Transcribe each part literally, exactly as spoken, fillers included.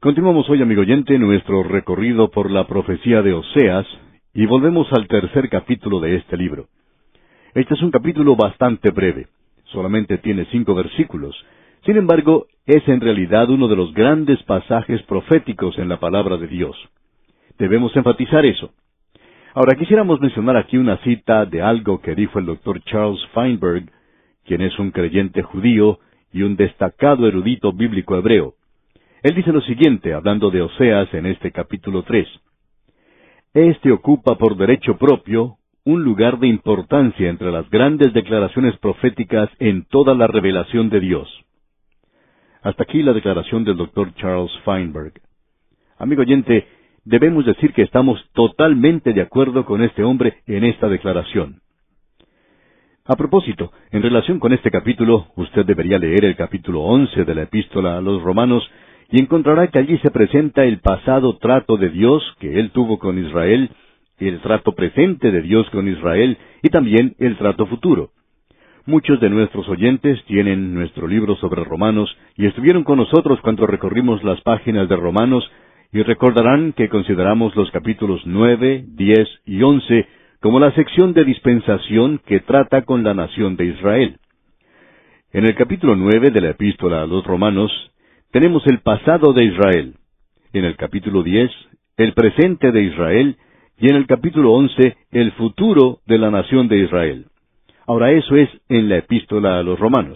Continuamos hoy, amigo oyente, nuestro recorrido por la profecía de Oseas, y volvemos al tercer capítulo de este libro. Este es un capítulo bastante breve, solamente tiene cinco versículos. Sin embargo, es en realidad uno de los grandes pasajes proféticos en la palabra de Dios. Debemos enfatizar eso. Ahora, quisiéramos mencionar aquí una cita de algo que dijo el doctor Charles Feinberg, quien es un creyente judío y un destacado erudito bíblico hebreo. Él dice lo siguiente, hablando de Oseas en este capítulo tres. Este ocupa por derecho propio un lugar de importancia entre las grandes declaraciones proféticas en toda la revelación de Dios. Hasta aquí la declaración del doctor Charles Feinberg. Amigo oyente, debemos decir que estamos totalmente de acuerdo con este hombre en esta declaración. A propósito, en relación con este capítulo, usted debería leer el capítulo once de la Epístola a los Romanos, y encontrará que allí se presenta el pasado trato de Dios que Él tuvo con Israel, el trato presente de Dios con Israel, y también el trato futuro. Muchos de nuestros oyentes tienen nuestro libro sobre Romanos, y estuvieron con nosotros cuando recorrimos las páginas de Romanos, y recordarán que consideramos los capítulos nueve, diez y once como la sección de dispensación que trata con la nación de Israel. En el capítulo nueve de la Epístola a los Romanos, tenemos el pasado de Israel. En el capítulo diez, el presente de Israel, y en el capítulo once, el futuro de la nación de Israel. Ahora, eso es en la Epístola a los Romanos.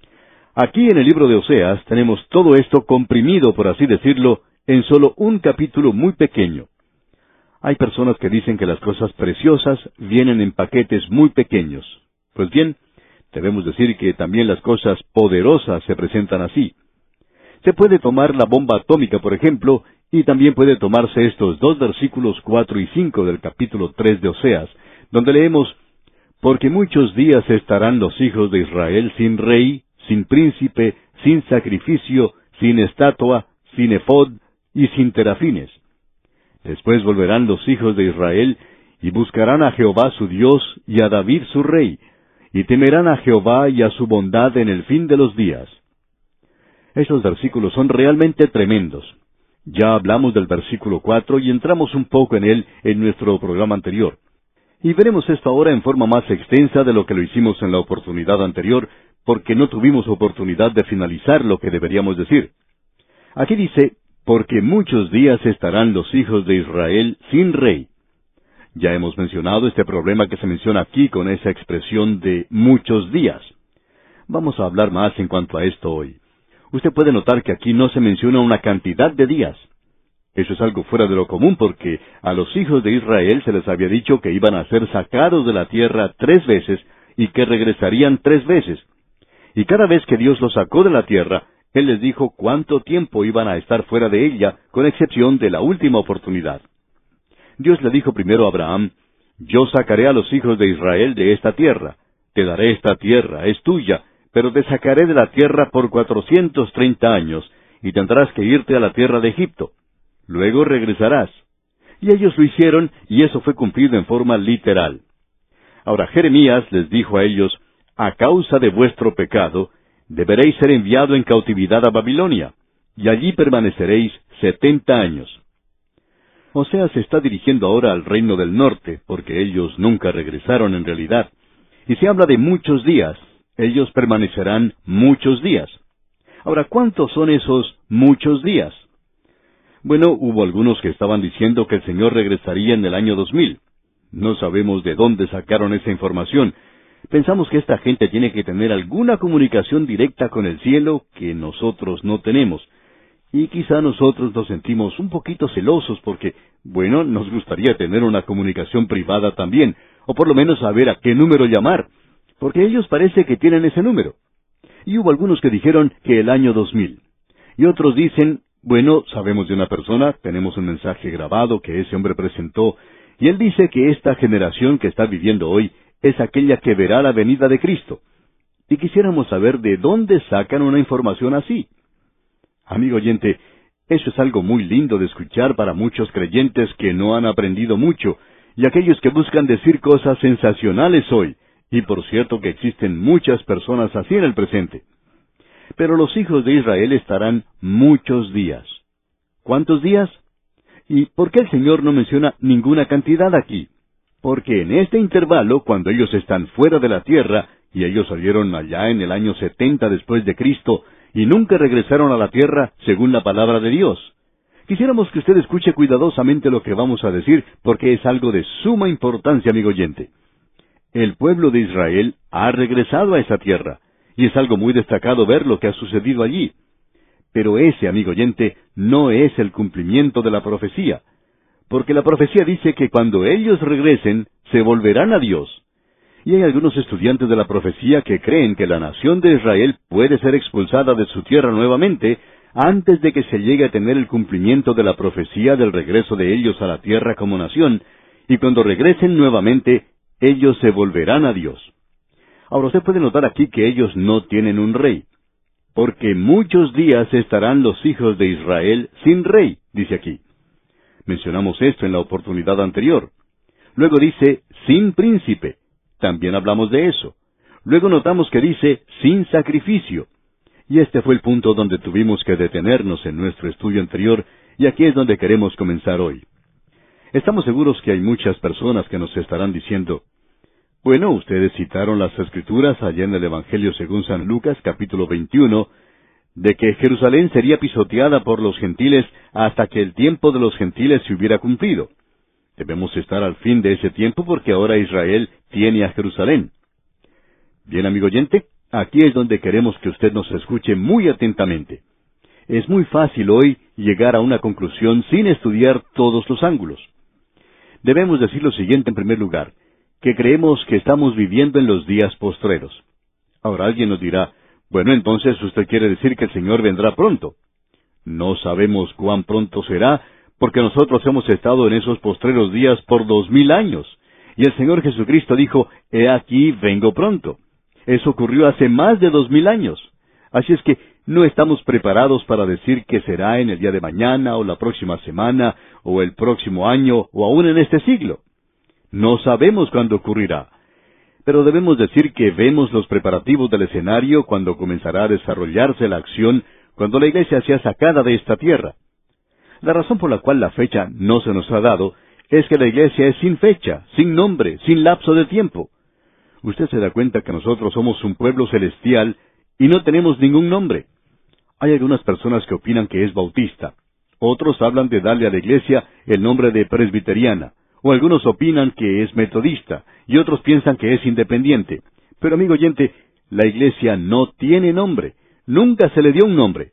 Aquí en el libro de Oseas tenemos todo esto comprimido, por así decirlo, en solo un capítulo muy pequeño. Hay personas que dicen que las cosas preciosas vienen en paquetes muy pequeños. Pues bien, debemos decir que también las cosas poderosas se presentan así. Se puede tomar la bomba atómica, por ejemplo, y también puede tomarse estos dos versículos cuatro y cinco del capítulo tres de Oseas, donde leemos, «Porque muchos días estarán los hijos de Israel sin rey, sin príncipe, sin sacrificio, sin estatua, sin efod y sin terafines. Después volverán los hijos de Israel y buscarán a Jehová su Dios y a David su rey, y temerán a Jehová y a su bondad en el fin de los días». Estos versículos son realmente tremendos. Ya hablamos del versículo cuatro y entramos un poco en él en nuestro programa anterior. Y veremos esto ahora en forma más extensa de lo que lo hicimos en la oportunidad anterior, porque no tuvimos oportunidad de finalizar lo que deberíamos decir. Aquí dice, «Porque muchos días estarán los hijos de Israel sin rey». Ya hemos mencionado este problema que se menciona aquí con esa expresión de muchos días. Vamos a hablar más en cuanto a esto hoy. Usted puede notar que aquí no se menciona una cantidad de días. Eso es algo fuera de lo común porque a los hijos de Israel se les había dicho que iban a ser sacados de la tierra tres veces y que regresarían tres veces. Y cada vez que Dios los sacó de la tierra, Él les dijo cuánto tiempo iban a estar fuera de ella, con excepción de la última oportunidad. Dios le dijo primero a Abraham, «Yo sacaré a los hijos de Israel de esta tierra. Te daré esta tierra, es tuya, pero te sacaré de la tierra por cuatrocientos treinta años, y tendrás que irte a la tierra de Egipto. Luego regresarás». Y ellos lo hicieron, y eso fue cumplido en forma literal. Ahora Jeremías les dijo a ellos, «A causa de vuestro pecado, deberéis ser enviado en cautividad a Babilonia, y allí permaneceréis setenta años». Oseas se está dirigiendo ahora al reino del norte, porque ellos nunca regresaron en realidad. Y se habla de muchos días. Ellos permanecerán muchos días. Ahora, ¿cuántos son esos muchos días? Bueno, hubo algunos que estaban diciendo que el Señor regresaría en el año dos mil. No sabemos de dónde sacaron esa información. Pensamos que esta gente tiene que tener alguna comunicación directa con el cielo que nosotros no tenemos. Y quizá nosotros nos sentimos un poquito celosos porque, bueno, nos gustaría tener una comunicación privada también, o por lo menos saber a qué número llamar. Porque ellos parece que tienen ese número. Y hubo algunos que dijeron que el año dos mil. Y otros dicen, bueno, sabemos de una persona, tenemos un mensaje grabado que ese hombre presentó, y él dice que esta generación que está viviendo hoy es aquella que verá la venida de Cristo. Y quisiéramos saber de dónde sacan una información así. Amigo oyente, eso es algo muy lindo de escuchar para muchos creyentes que no han aprendido mucho, y aquellos que buscan decir cosas sensacionales hoy. Y por cierto que existen muchas personas así en el presente. Pero los hijos de Israel estarán muchos días. ¿Cuántos días? ¿Y por qué el Señor no menciona ninguna cantidad aquí? Porque en este intervalo, cuando ellos están fuera de la tierra, y ellos salieron allá en el año setenta después de Cristo, y nunca regresaron a la tierra según la palabra de Dios. Quisiéramos que usted escuche cuidadosamente lo que vamos a decir, porque es algo de suma importancia, amigo oyente. El pueblo de Israel ha regresado a esa tierra, y es algo muy destacado ver lo que ha sucedido allí. Pero ese, amigo oyente, no es el cumplimiento de la profecía, porque la profecía dice que cuando ellos regresen, se volverán a Dios. Y hay algunos estudiantes de la profecía que creen que la nación de Israel puede ser expulsada de su tierra nuevamente antes de que se llegue a tener el cumplimiento de la profecía del regreso de ellos a la tierra como nación, y cuando regresen nuevamente, ellos se volverán a Dios. Ahora usted puede notar aquí que ellos no tienen un rey, porque muchos días estarán los hijos de Israel sin rey, dice aquí. Mencionamos esto en la oportunidad anterior. Luego dice, sin príncipe. También hablamos de eso. Luego notamos que dice, sin sacrificio. Y este fue el punto donde tuvimos que detenernos en nuestro estudio anterior, y aquí es donde queremos comenzar hoy. Estamos seguros que hay muchas personas que nos estarán diciendo, bueno, ustedes citaron las Escrituras allá en el Evangelio según San Lucas, capítulo veintiuno, de que Jerusalén sería pisoteada por los gentiles hasta que el tiempo de los gentiles se hubiera cumplido. Debemos estar al fin de ese tiempo porque ahora Israel tiene a Jerusalén. Bien, amigo oyente, aquí es donde queremos que usted nos escuche muy atentamente. Es muy fácil hoy llegar a una conclusión sin estudiar todos los ángulos. Debemos decir lo siguiente en primer lugar, que creemos que estamos viviendo en los días postreros. Ahora alguien nos dirá, bueno, entonces usted quiere decir que el Señor vendrá pronto. No sabemos cuán pronto será, porque nosotros hemos estado en esos postreros días por dos mil años. Y el Señor Jesucristo dijo, he aquí, vengo pronto. Eso ocurrió hace más de dos mil años. Así es que no estamos preparados para decir que será en el día de mañana, o la próxima semana, o el próximo año, o aún en este siglo. No sabemos cuándo ocurrirá. Pero debemos decir que vemos los preparativos del escenario cuando comenzará a desarrollarse la acción, cuando la iglesia sea sacada de esta tierra. La razón por la cual la fecha no se nos ha dado es que la iglesia es sin fecha, sin nombre, sin lapso de tiempo. Usted se da cuenta que nosotros somos un pueblo celestial y no tenemos ningún nombre. Hay algunas personas que opinan que es bautista. Otros hablan de darle a la iglesia el nombre de presbiteriana. O algunos opinan que es metodista, y otros piensan que es independiente. Pero, amigo oyente, la iglesia no tiene nombre. Nunca se le dio un nombre.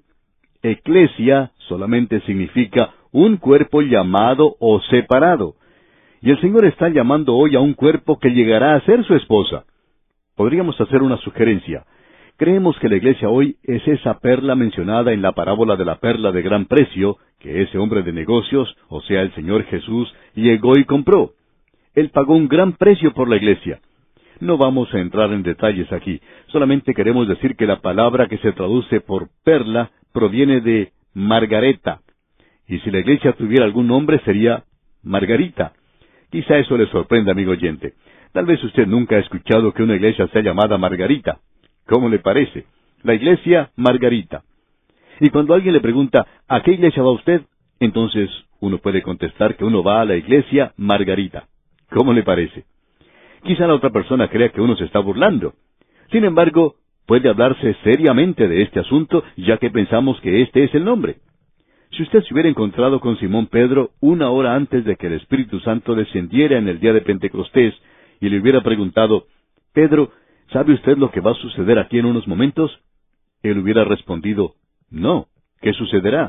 Eclesia solamente significa un cuerpo llamado o separado. Y el Señor está llamando hoy a un cuerpo que llegará a ser su esposa. Podríamos hacer una sugerencia. Creemos que la iglesia hoy es esa perla mencionada en la parábola de la perla de gran precio, que ese hombre de negocios, o sea, el Señor Jesús, llegó y compró. Él pagó un gran precio por la iglesia. No vamos a entrar en detalles aquí, solamente queremos decir que la palabra que se traduce por perla proviene de Margareta. Y si la iglesia tuviera algún nombre sería Margarita. Quizá eso le sorprenda, amigo oyente. Tal vez usted nunca ha escuchado que una iglesia sea llamada Margarita. ¿Cómo le parece? La iglesia Margarita. Y cuando alguien le pregunta, ¿a qué iglesia va usted? Entonces uno puede contestar que uno va a la iglesia Margarita. ¿Cómo le parece? Quizá la otra persona crea que uno se está burlando. Sin embargo, puede hablarse seriamente de este asunto, ya que pensamos que este es el nombre. Si usted se hubiera encontrado con Simón Pedro una hora antes de que el Espíritu Santo descendiera en el día de Pentecostés, y le hubiera preguntado, Pedro, ¿sabe usted lo que va a suceder aquí en unos momentos? Él hubiera respondido, no, ¿qué sucederá?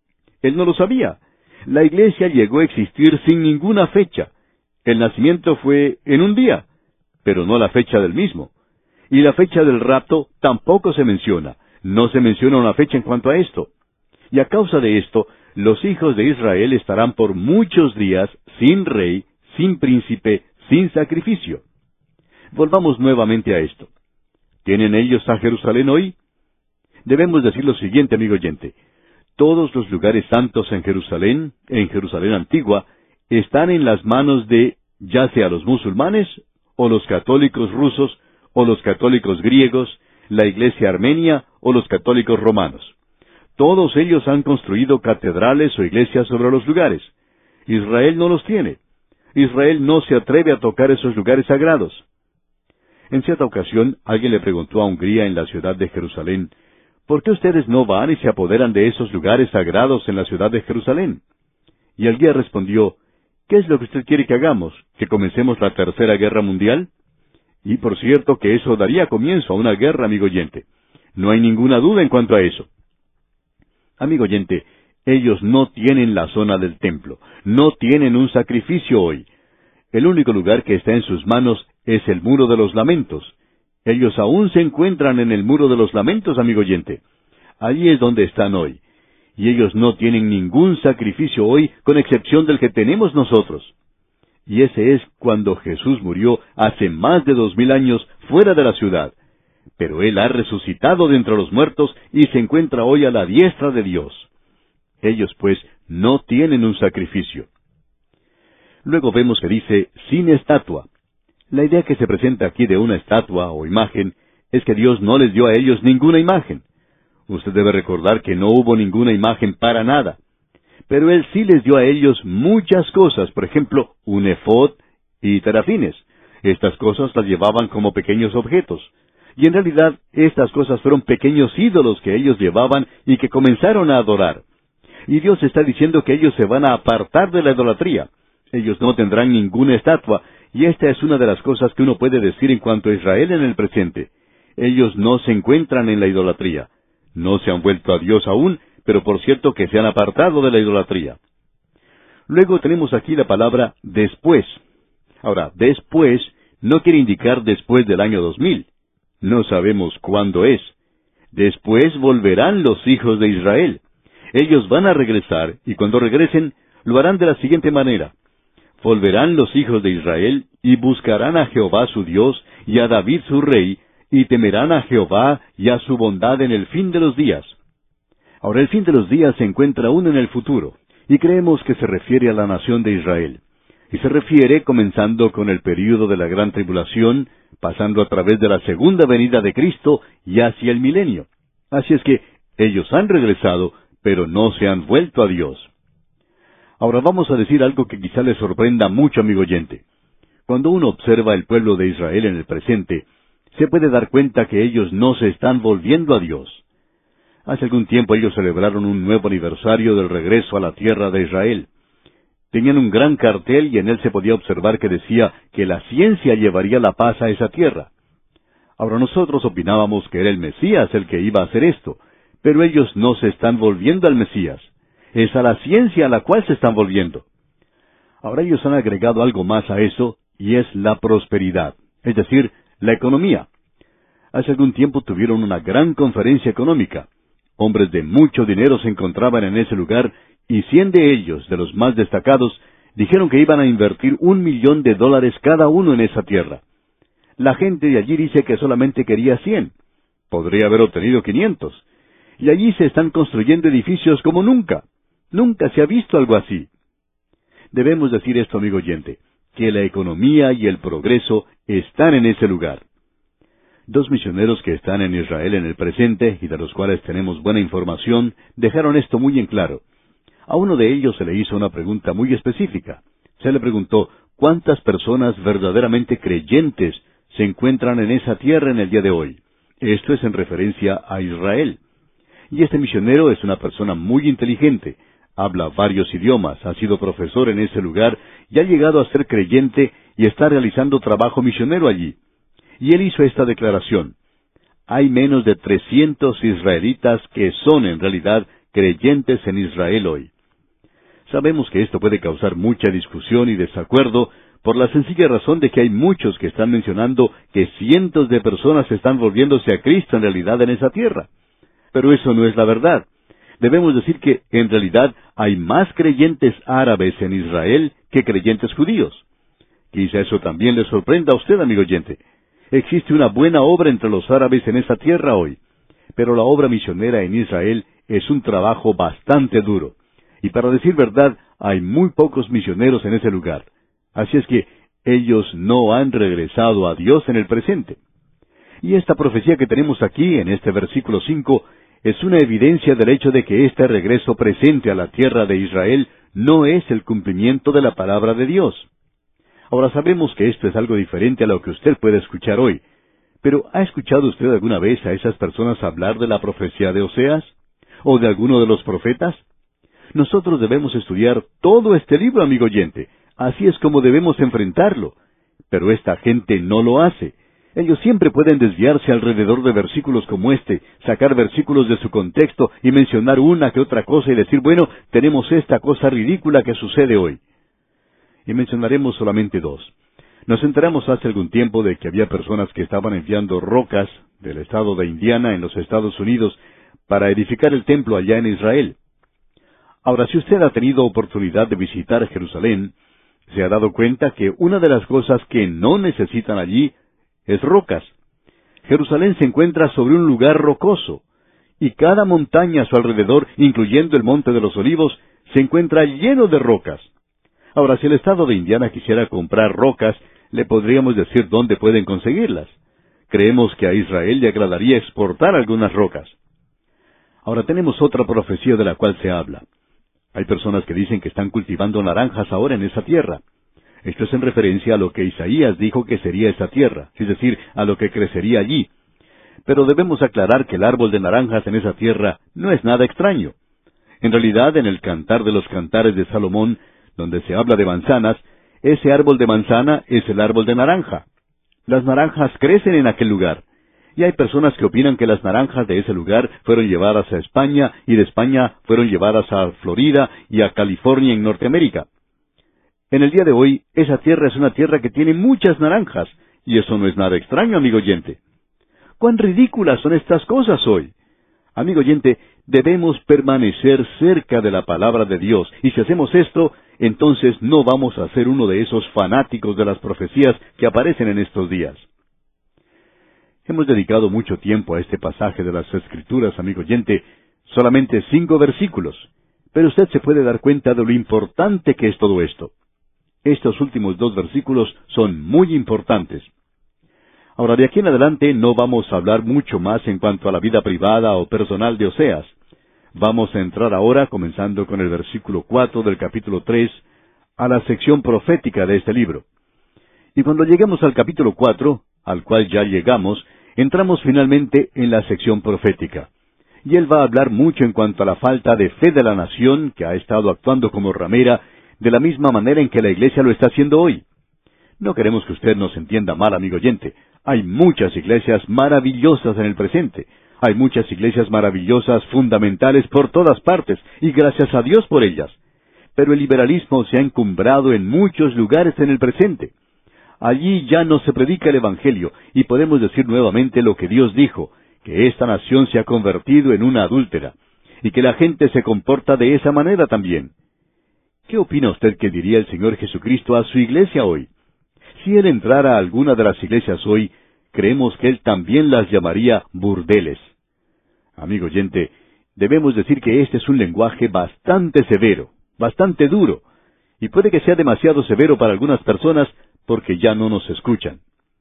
Él no lo sabía. La iglesia llegó a existir sin ninguna fecha. El nacimiento fue en un día, pero no la fecha del mismo. Y la fecha del rapto tampoco se menciona. No se menciona una fecha en cuanto a esto. Y a causa de esto, los hijos de Israel estarán por muchos días sin rey, sin príncipe, sin sacrificio. Volvamos nuevamente a esto. ¿Tienen ellos a Jerusalén hoy? Debemos decir lo siguiente, amigo oyente. Todos los lugares santos en Jerusalén, en Jerusalén antigua, están en las manos de, ya sea los musulmanes, o los católicos rusos, o los católicos griegos, la iglesia armenia, o los católicos romanos. Todos ellos han construido catedrales o iglesias sobre los lugares. Israel no los tiene. Israel no se atreve a tocar esos lugares sagrados. En cierta ocasión, alguien le preguntó a Hungría en la ciudad de Jerusalén, ¿por qué ustedes no van y se apoderan de esos lugares sagrados en la ciudad de Jerusalén? Y el guía respondió, ¿qué es lo que usted quiere que hagamos? ¿Que comencemos la tercera guerra mundial? Y por cierto que eso daría comienzo a una guerra, amigo oyente. No hay ninguna duda en cuanto a eso. Amigo oyente, ellos no tienen la zona del templo, no tienen un sacrificio hoy. El único lugar que está en sus manos es el muro de los lamentos. Ellos aún se encuentran en el muro de los lamentos, amigo oyente. Allí es donde están hoy. Y ellos no tienen ningún sacrificio hoy, con excepción del que tenemos nosotros. Y ese es cuando Jesús murió hace más de dos mil años fuera de la ciudad. Pero Él ha resucitado de entre los muertos y se encuentra hoy a la diestra de Dios. Ellos, pues, no tienen un sacrificio. Luego vemos que dice, sin estatua. La idea que se presenta aquí de una estatua o imagen es que Dios no les dio a ellos ninguna imagen. Usted debe recordar que no hubo ninguna imagen para nada. Pero Él sí les dio a ellos muchas cosas, por ejemplo, un efod y terafines. Estas cosas las llevaban como pequeños objetos. Y en realidad, estas cosas fueron pequeños ídolos que ellos llevaban y que comenzaron a adorar. Y Dios está diciendo que ellos se van a apartar de la idolatría. Ellos no tendrán ninguna estatua, y esta es una de las cosas que uno puede decir en cuanto a Israel en el presente. Ellos no se encuentran en la idolatría. No se han vuelto a Dios aún, pero por cierto que se han apartado de la idolatría. Luego tenemos aquí la palabra después. Ahora, después no quiere indicar después del año dos mil. No sabemos cuándo es. Después volverán los hijos de Israel. Ellos van a regresar, y cuando regresen, lo harán de la siguiente manera. Volverán los hijos de Israel, y buscarán a Jehová su Dios, y a David su rey, y temerán a Jehová y a su bondad en el fin de los días. Ahora el fin de los días se encuentra aún en el futuro, y creemos que se refiere a la nación de Israel. Y se refiere comenzando con el período de la gran tribulación, pasando a través de la segunda venida de Cristo y hacia el milenio. Así es que ellos han regresado, pero no se han vuelto a Dios. Ahora vamos a decir algo que quizá les sorprenda mucho, amigo oyente. Cuando uno observa el pueblo de Israel en el presente, se puede dar cuenta que ellos no se están volviendo a Dios. Hace algún tiempo ellos celebraron un nuevo aniversario del regreso a la tierra de Israel. Tenían un gran cartel y en él se podía observar que decía que la ciencia llevaría la paz a esa tierra. Ahora nosotros opinábamos que era el Mesías el que iba a hacer esto, pero ellos no se están volviendo al Mesías. Es a la ciencia a la cual se están volviendo. Ahora ellos han agregado algo más a eso, y es la prosperidad, es decir, la economía. Hace algún tiempo tuvieron una gran conferencia económica. Hombres de mucho dinero se encontraban en ese lugar, y cien de ellos, de los más destacados, dijeron que iban a invertir un millón de dólares cada uno en esa tierra. La gente de allí dice que solamente quería cien. Podría haber obtenido quinientos. Y allí se están construyendo edificios como nunca. Nunca se ha visto algo así. Debemos decir esto, amigo oyente, que la economía y el progreso están en ese lugar. Dos misioneros que están en Israel en el presente, y de los cuales tenemos buena información, dejaron esto muy en claro. A uno de ellos se le hizo una pregunta muy específica. Se le preguntó, ¿cuántas personas verdaderamente creyentes se encuentran en esa tierra en el día de hoy? Esto es en referencia a Israel. Y este misionero es una persona muy inteligente, habla varios idiomas, ha sido profesor en ese lugar y ha llegado a ser creyente y está realizando trabajo misionero allí. Y él hizo esta declaración: hay menos de trescientos israelitas que son en realidad creyentes en Israel hoy. Sabemos que esto puede causar mucha discusión y desacuerdo por la sencilla razón de que hay muchos que están mencionando que cientos de personas están volviéndose a Cristo en realidad en esa tierra. Pero eso no es la verdad. Debemos decir que, en realidad, hay más creyentes árabes en Israel que creyentes judíos. Quizá eso también le sorprenda a usted, amigo oyente. Existe una buena obra entre los árabes en esa tierra hoy, pero la obra misionera en Israel es un trabajo bastante duro. Y para decir verdad, hay muy pocos misioneros en ese lugar. Así es que ellos no han regresado a Dios en el presente. Y esta profecía que tenemos aquí, en este versículo cinco, es una evidencia del hecho de que este regreso presente a la tierra de Israel no es el cumplimiento de la palabra de Dios. Ahora sabemos que esto es algo diferente a lo que usted puede escuchar hoy. Pero ¿ha escuchado usted alguna vez a esas personas hablar de la profecía de Oseas? ¿O de alguno de los profetas? Nosotros debemos estudiar todo este libro, amigo oyente. Así es como debemos enfrentarlo. Pero esta gente no lo hace. Ellos siempre pueden desviarse alrededor de versículos como este, sacar versículos de su contexto y mencionar una que otra cosa y decir, bueno, tenemos esta cosa ridícula que sucede hoy. Y mencionaremos solamente dos. Nos enteramos hace algún tiempo de que había personas que estaban enviando rocas del estado de Indiana en los Estados Unidos para edificar el templo allá en Israel. Ahora, si usted ha tenido oportunidad de visitar Jerusalén, se ha dado cuenta que una de las cosas que no necesitan allí es rocas. Jerusalén se encuentra sobre un lugar rocoso, y cada montaña a su alrededor, incluyendo el Monte de los Olivos, se encuentra lleno de rocas. Ahora, si el estado de Indiana quisiera comprar rocas, le podríamos decir dónde pueden conseguirlas. Creemos que a Israel le agradaría exportar algunas rocas. Ahora tenemos otra profecía de la cual se habla. Hay personas que dicen que están cultivando naranjas ahora en esa tierra. Esto es en referencia a lo que Isaías dijo que sería esa tierra, es decir, a lo que crecería allí. Pero debemos aclarar que el árbol de naranjas en esa tierra no es nada extraño. En realidad, en el Cantar de los Cantares de Salomón, donde se habla de manzanas, ese árbol de manzana es el árbol de naranja. Las naranjas crecen en aquel lugar. Y hay personas que opinan que las naranjas de ese lugar fueron llevadas a España y de España fueron llevadas a Florida y a California en Norteamérica. En el día de hoy, esa tierra es una tierra que tiene muchas naranjas, y eso no es nada extraño, amigo oyente. ¡Cuán ridículas son estas cosas hoy! Amigo oyente, debemos permanecer cerca de la palabra de Dios, y si hacemos esto, entonces no vamos a ser uno de esos fanáticos de las profecías que aparecen en estos días. Hemos dedicado mucho tiempo a este pasaje de las Escrituras, amigo oyente, solamente cinco versículos, pero usted se puede dar cuenta de lo importante que es todo esto. Estos últimos dos versículos son muy importantes. Ahora, de aquí en adelante no vamos a hablar mucho más en cuanto a la vida privada o personal de Oseas. Vamos a entrar ahora, comenzando con el versículo cuatro del capítulo tres, a la sección profética de este libro. Y cuando lleguemos al capítulo cuatro, al cual ya llegamos, entramos finalmente en la sección profética. Y él va a hablar mucho en cuanto a la falta de fe de la nación, que ha estado actuando como ramera, de la misma manera en que la iglesia lo está haciendo hoy. No queremos que usted nos entienda mal, amigo oyente. Hay muchas iglesias maravillosas en el presente. Hay muchas iglesias maravillosas, fundamentales por todas partes, y gracias a Dios por ellas. Pero el liberalismo se ha encumbrado en muchos lugares en el presente. Allí ya no se predica el Evangelio, y podemos decir nuevamente lo que Dios dijo, que esta nación se ha convertido en una adúltera, y que la gente se comporta de esa manera también. ¿Qué opina usted que diría el Señor Jesucristo a su iglesia hoy? Si Él entrara a alguna de las iglesias hoy, creemos que Él también las llamaría burdeles. Amigo oyente, debemos decir que este es un lenguaje bastante severo, bastante duro, y puede que sea demasiado severo para algunas personas porque ya no nos escuchan.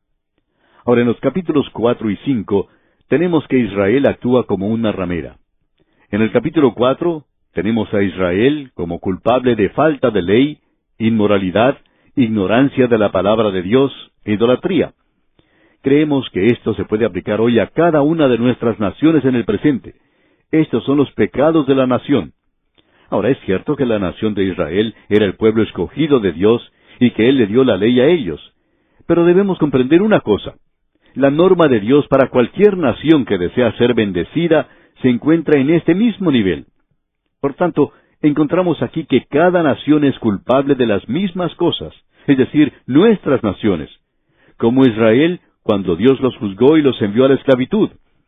Ahora, en los capítulos cuatro y cinco, tenemos que Israel actúa como una ramera. En el capítulo cuatro, tenemos a Israel como culpable de falta de ley, inmoralidad, ignorancia de la palabra de Dios e idolatría. Creemos que esto se puede aplicar hoy a cada una de nuestras naciones en el presente. Estos son los pecados de la nación. Ahora, es cierto que la nación de Israel era el pueblo escogido de Dios y que Él le dio la ley a ellos. Pero debemos comprender una cosa. La norma de Dios para cualquier nación que desea ser bendecida se encuentra en este mismo nivel. Por tanto, encontramos aquí que cada nación es culpable de las mismas cosas, es decir, nuestras naciones. Como Israel, cuando Dios los juzgó y los envió a la esclavitud.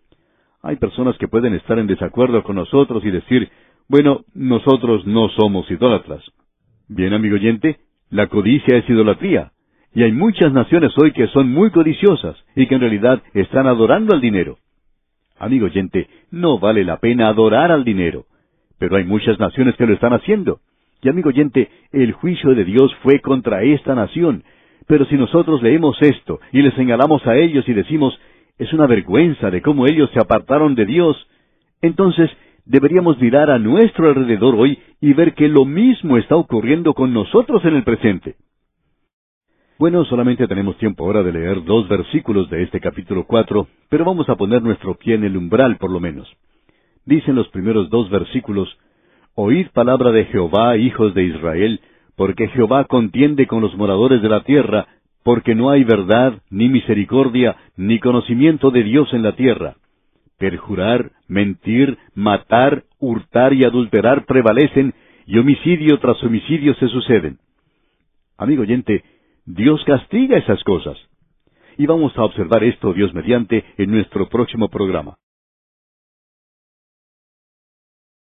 Hay personas que pueden estar en desacuerdo con nosotros y decir, bueno, nosotros no somos idólatras. Bien, amigo oyente, la codicia es idolatría. Y hay muchas naciones hoy que son muy codiciosas y que en realidad están adorando al dinero. Amigo oyente, no vale la pena adorar al dinero. Pero hay muchas naciones que lo están haciendo. Y amigo oyente, el juicio de Dios fue contra esta nación. Pero si nosotros leemos esto y les señalamos a ellos y decimos, es una vergüenza de cómo ellos se apartaron de Dios, Entonces, deberíamos mirar a nuestro alrededor hoy y ver que lo mismo está ocurriendo con nosotros en el presente. Bueno, solamente tenemos tiempo ahora de leer dos versículos de este capítulo cuatro, pero vamos a poner nuestro pie en el umbral por lo menos. Dicen los primeros dos versículos: Oíd palabra de Jehová, hijos de Israel, porque Jehová contiende con los moradores de la tierra, porque no hay verdad, ni misericordia, ni conocimiento de Dios en la tierra. Perjurar, mentir, matar, hurtar y adulterar prevalecen, y homicidio tras homicidio se suceden. Amigo oyente, Dios castiga esas cosas. Y vamos a observar esto, Dios mediante, en nuestro próximo programa.